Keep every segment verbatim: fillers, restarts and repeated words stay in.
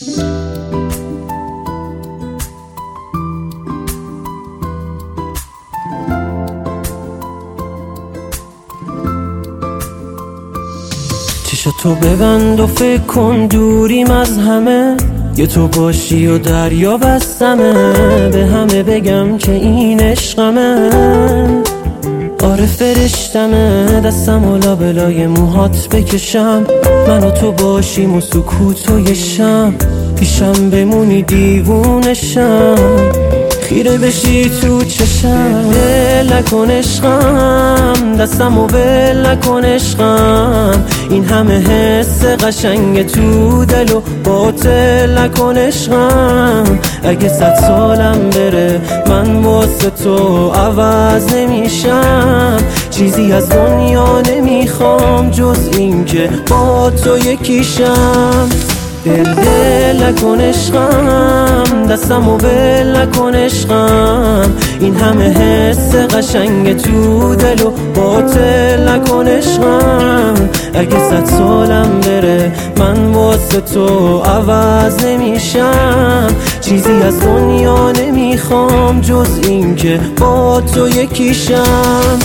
چشاتو ببند و فکر کن دوریم از همه، یه تو باشی و دریا بستمه. به همه بگم که این عشقمه، آره فرشتمه. دستم و لابلای موهات بکشم، من و تو باشیم و سکوت و یه شم، پیشم بمونی دیوونشم، خیره بشی تو چشم. ول نکن عشقم، دستم و ول نکن عشقم، این همه حس قشنگ تو دل و باطل نکن عشقم. اگه صد سالم بره من واسه تو عوض نمیشم، چیزی از دنیا نمیخوام جز این که با تو یکیشم. دل دل نکن عشقم، دستم و ول نکن عشقم، این همه حس قشنگ تو دل و باطل نکن عشقم. اگه صد سالم بره من واسه تو عوض نمیشم، چیزی از دنیا نمیخوام جز این که با تو یکیشم.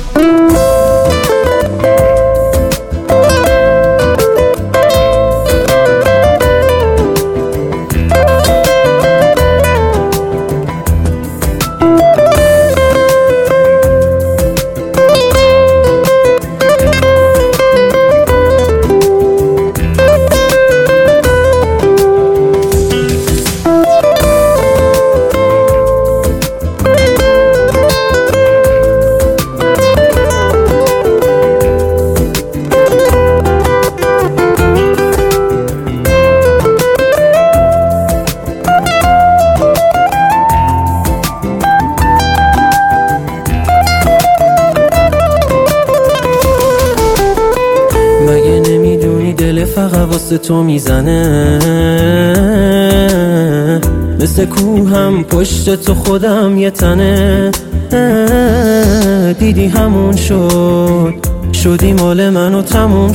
مگه نمیدونی دل فقط واسه تو میزنه، مثل کوهم پشت تو خودم یه تنه. دیدی همون شد، شدی مال من و تموم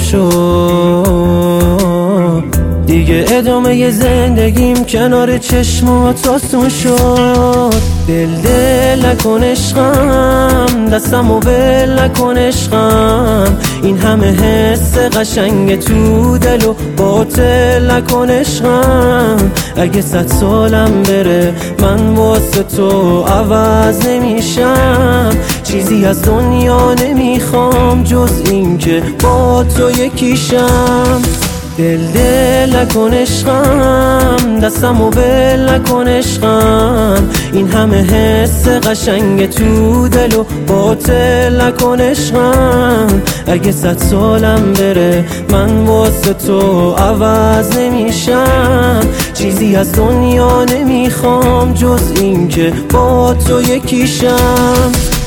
شد، دیگه ادامه ی زندگیم کنار چشمات آسون شد. دل دل نکن عشقم، دستم و ول نکن عشقم، این همه حس قشنگ تو دل و باطل نکن عشقم. اگه صد سالم بره من واسه تو عوض نمیشم، چیزی از دنیا نمیخوام جز این که با تو یکیشم. دل دل نکن عشقم، دستم و ول نکن عشقم، این همه حس قشنگ تو دل و باطل نکن عشقم. اگه صد سالم بره من واسه تو عوض نمیشم، چیزی از دنیا نمیخوام جز این که با تو یکیشم.